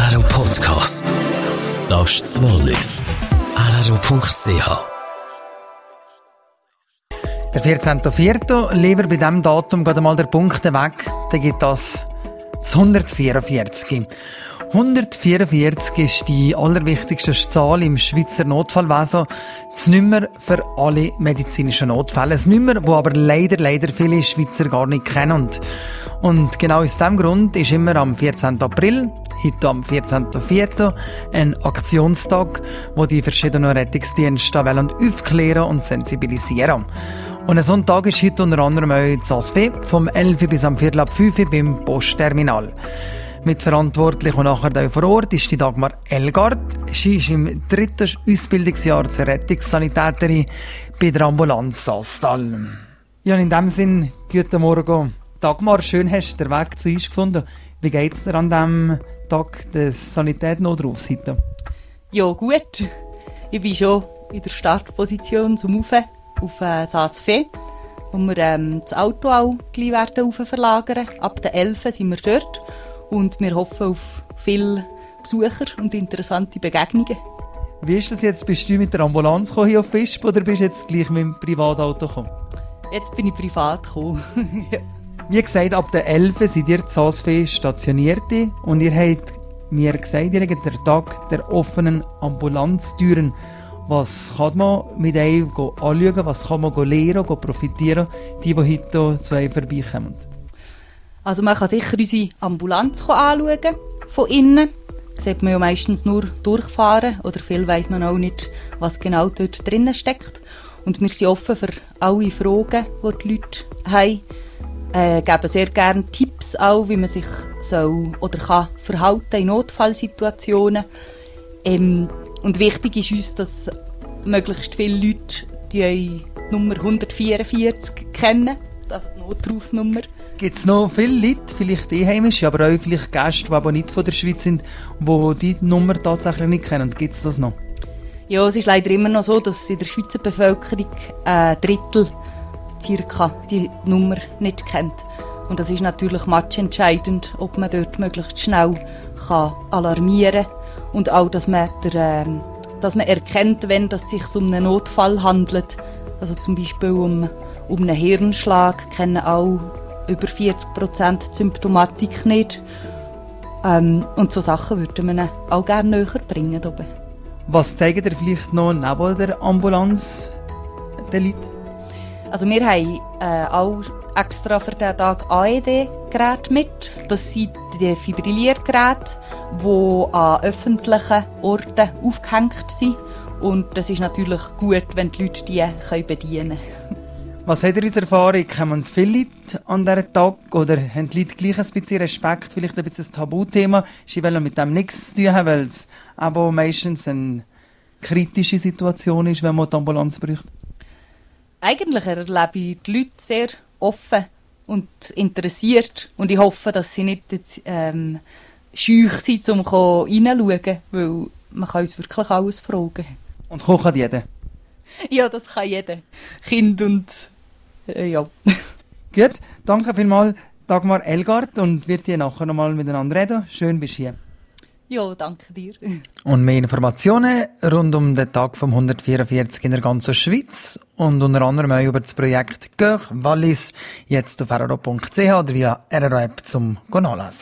RRO Podcast. Das ist das Wallis. RRO.ch. Der 14.04. Lieber bei diesem Datum geht einmal der Punkt weg. Dann gibt das 144. 144 ist die allerwichtigste Zahl im Schweizer Notfallwesen. Das Nummer für alle medizinischen Notfälle. Ein Nummer, das aber leider viele Schweizer gar nicht kennen. Und genau aus diesem Grund ist immer am 14. April, heute am 14.04. ein Aktionstag, wo die verschiedenen Rettungsdienste aufklären und sensibilisieren. Und so ein Tag ist heute unter anderem auch das ASFE vom 11 bis am 4:05 beim Postterminal. Mitverantwortlich und nachher auch vor Ort ist die Dagmar Elgard. Sie ist im 3. Ausbildungsjahr zur Rettungssanitäterin bei der Ambulanz Saastal. Ja, in diesem Sinn, guten Morgen. Dagmar, schön hast du den Weg zu uns gefunden. Wie geht es dir an diesem Tag des Sanitätsnotrufs heute? Ja, gut. Ich bin schon in der Startposition zum Rauf auf das ASFE, wo wir das Auto auch gleich werden verlagern. Ab der 11 sind wir dort und wir hoffen auf viele Besucher und interessante Begegnungen. Wie ist das jetzt? Bist du mit der Ambulanz gekommen hier auf Visp oder bist du jetzt gleich mit dem Privatauto gekommen? Jetzt bin ich privat gekommen. Ja. Wie gesagt, ab der 11 seid ihr zu ASFE stationiert und ihr habt mir gesagt, ihr habt den Tag der offenen Ambulanztüren. Was kann man mit euch anschauen, was kann man lernen, profitieren, die heute zu euch vorbeikommen? Also man kann sicher unsere Ambulanz anschauen, von innen. Da sieht man ja meistens nur durchfahren oder viel weiss man auch nicht, was genau dort drinnen steckt. Und wir sind offen für alle Fragen, die die Leute haben. Geben sehr gerne Tipps auch, wie man sich soll oder kann verhalten in Notfallsituationen. Und wichtig ist uns, dass möglichst viele Leute die Nummer 144 kennen, das ist die Notrufnummer. Gibt es noch viele Leute, vielleicht Einheimische, aber auch vielleicht Gäste, die aber nicht von der Schweiz sind, die die Nummer tatsächlich nicht kennen? Gibt es das noch? Ja, es ist leider immer noch so, dass in der Schweizer Bevölkerung ein Drittel circa die Nummer nicht kennt. Und das ist natürlich matchentscheidend, ob man dort möglichst schnell kann alarmieren kann und auch, dass man erkennt, wenn es sich um einen Notfall handelt. Also zum Beispiel um einen Hirnschlag kennen auch über 40% die Symptomatik nicht. Und so Sachen würden wir auch gerne näher bringen. Oben. Was zeigen ihr vielleicht noch neben der Ambulanz den Leuten? Also wir haben auch extra für diesen Tag AED-Geräte mit. Das sind die Defibrilliergeräte, die an öffentlichen Orten aufgehängt sind. Und das ist natürlich gut, wenn die Leute die bedienen können. Was hat ihr aus Erfahrung? Kommen viele Leute an diesem Tag oder haben die Leute gleich ein bisschen Respekt, vielleicht ein bisschen ein Tabuthema? Sie wollen mit dem nichts zu tun haben, weil es aber meistens eine kritische Situation ist, wenn man die Ambulanz braucht? Eigentlich erlebe ich die Leute sehr offen und interessiert. Und ich hoffe, dass sie nicht scheu sind, um reinzuschauen, weil man kann uns wirklich alles fragen. Und kochen kann jeder? Ja, das kann jeder. Kind und ja. Gut, danke vielmals Dagmar Elgard und wird dir nachher nochmal miteinander reden. Schön bist du hier. Ja, danke dir. Und mehr Informationen rund um den Tag vom 144 in der ganzen Schweiz und unter anderem auch über das Projekt Cœur Wallis jetzt auf rro.ch oder via RRO-App zum Nachlesen.